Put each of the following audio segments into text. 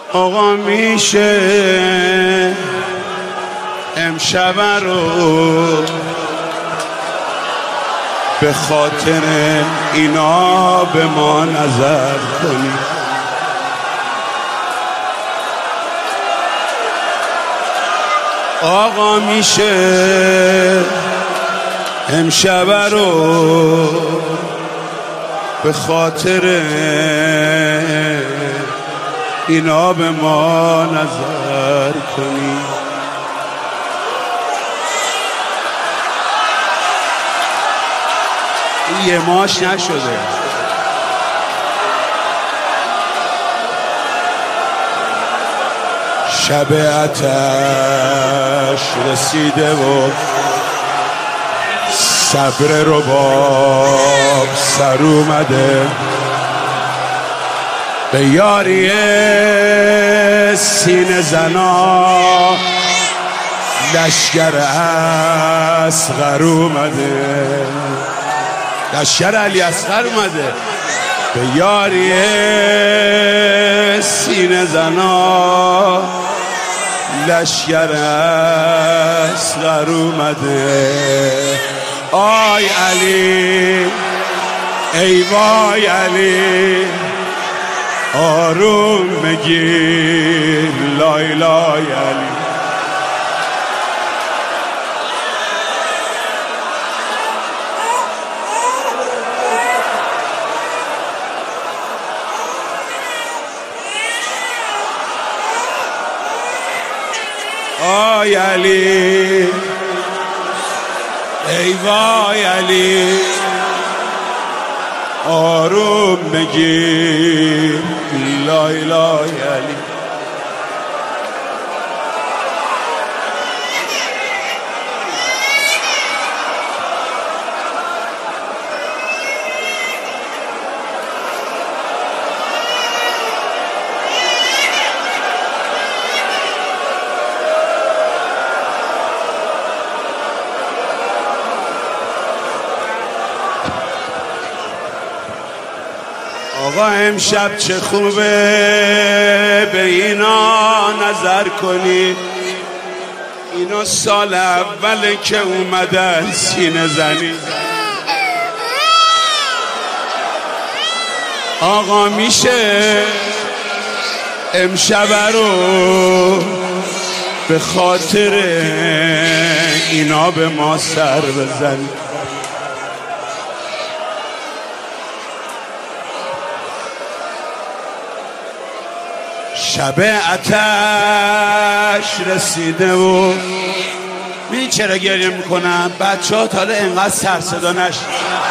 آقا میشه امشب رو به خاطر اینا به ما نظر کنی؟ آقا میشه امشب رو به خاطر اینا به ما نظر کنی؟ یه ماش نشده. شب آتش رسیده و صبر رباب سر اومده، به یاری سینه زنا لشکر اصغر اومده، لشکر علی اصغر اومده، به یاری سینه زنا لشکر اصغر اومده. آی علی ای وای علی آروم بگیر لای لای علی. آی علی ای وای علی آروم بگیر لای لای علی. آقا امشب چه خوبه به اینا نظر کنی، اینا سال اوله که اومدن سینه زنی. آقا میشه امشب رو به خاطر اینا به ما سر بزنی؟ شب آتش رسیده و می چرا گریه میکنم؟ بچه ها تا حالا انقدر سر صدا نشد.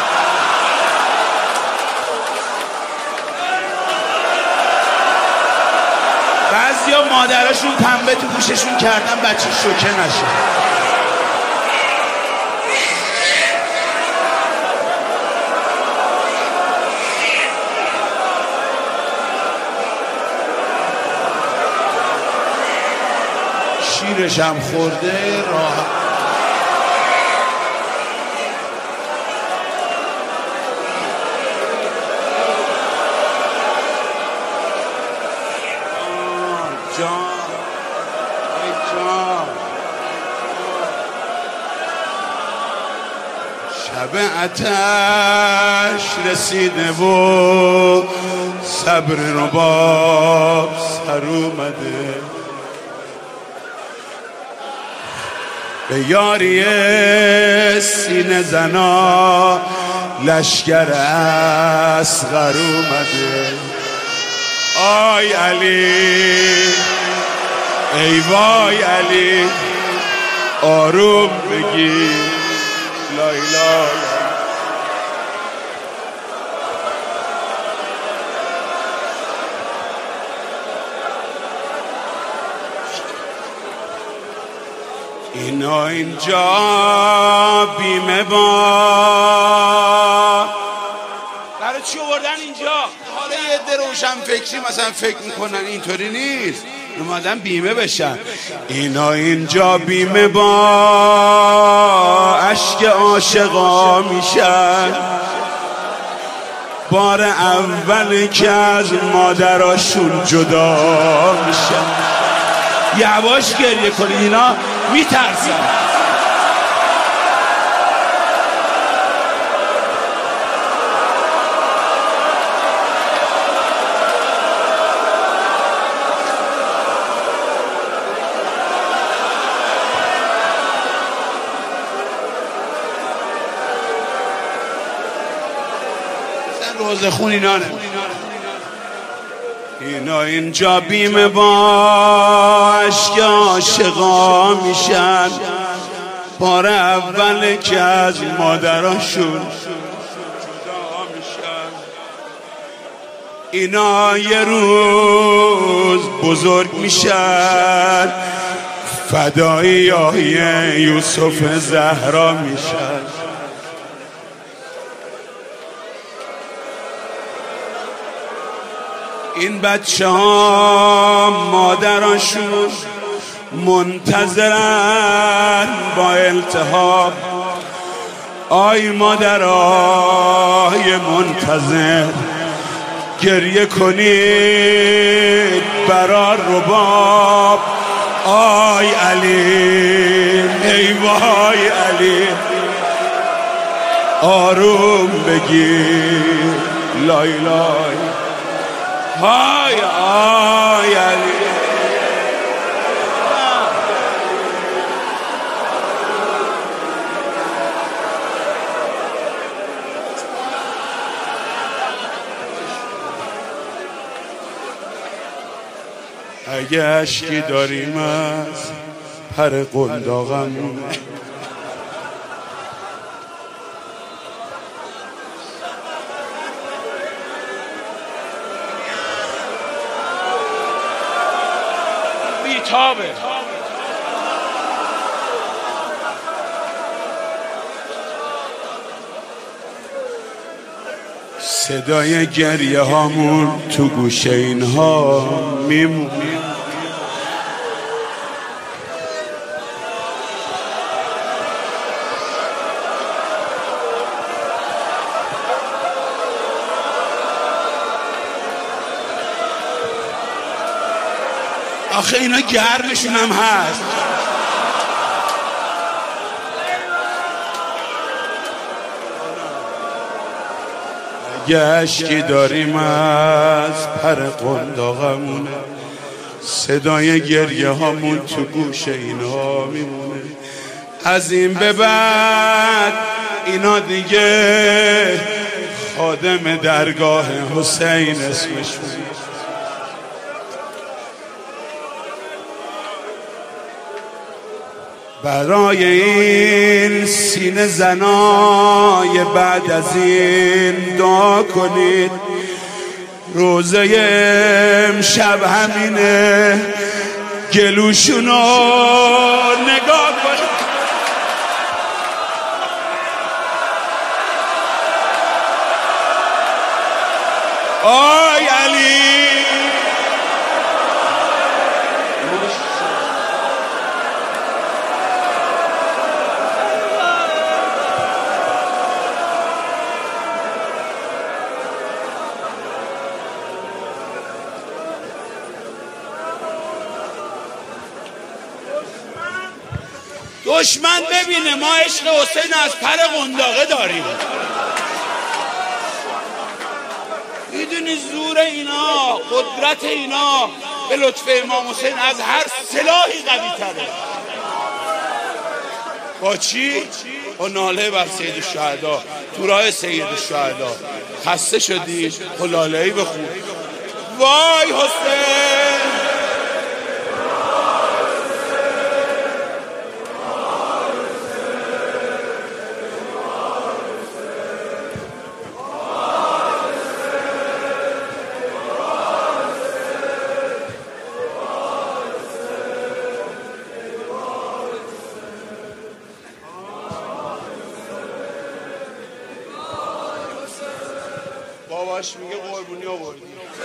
بعضی ها مادراشون پنبه تو گوششون کردن بچه شوکه نشه. شیرش هم خورده راحت. جان ای جان شب آتش رسیده و صبر رباب سر اومده، به یاری سینه زنا لشکر اصغر اومده. آی علی ای وای علی آروم بگیر لای لای. اینا اینجا بیمه با برای چی آوردن اینجا؟ حالا یه عده روشن فکری مثلا فکر میکنن اینطوری نیست، اومدن بیمه بشن. اینا اینجا بیمه با اشک عاشقا میشن، بار اول که از مادراشون جدا میشن. یواش گریه کنید، اینا میترسن. روزه خون اینا نه. اینا اینجا بیمه با عشق عاشقا میشن، بار اول که از مادراشون جدا میشن. اینا یه روز بزرگ میشن، فدایی های یوسف زهرا میشن. این بچه ها مادراشون منتظرن با التهاب. آی مادرای منتظر، گریه کنید برا رباب. آی علی، ای وای علی، آروم بگیر، لای لای. های آی علی، اگه اشکی داریم از پر قنداقمونه. بیتابه. صدای گریه هامون تو گوشه اینها میمونه. آخه اینا گرمشون هم هست. اگه اشکی داریم از پر قنداقمونه، صدای گریه هامون تو گوش اینا میمونه. از این به بعد اینا دیگه خادم درگاه حسین اسمشون. برای این سینه زنای بعد از این دعا کنید. روزه امشب همینه، گلوشونو نگاه کنید. آی علی، دشمن ببینه ما عشق حسین از پر قنداقه داریم. میدونی زور اینا، قدرت اینا به لطف امام حسین از هر سلاحی قوی تره. با چی؟ با ناله بر سید الشهدا، تو راه سید الشهدا. خسته شدی؟ لاله‌ای بخون. وای حسین، باباش میگه قربونی آوردی.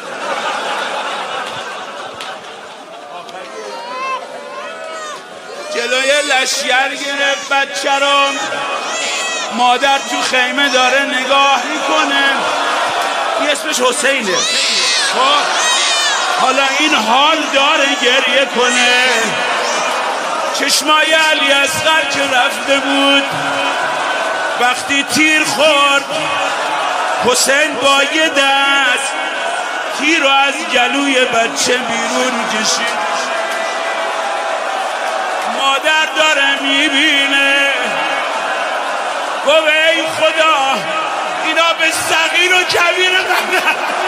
جلوی لشگر گرفت بچه رو، مادر تو خیمه داره نگاه میکنه. این اسمش حسینه. خب حالا این حال داره گریه کنه. چشمای علی اصغر که رفته بود وقتی تیر خورد، حسین با یه دست تیر رو از گلوی بچه بیرون کشید. مادر داره میبینه، گفت ای خدا اینا به صغیر و کبیر من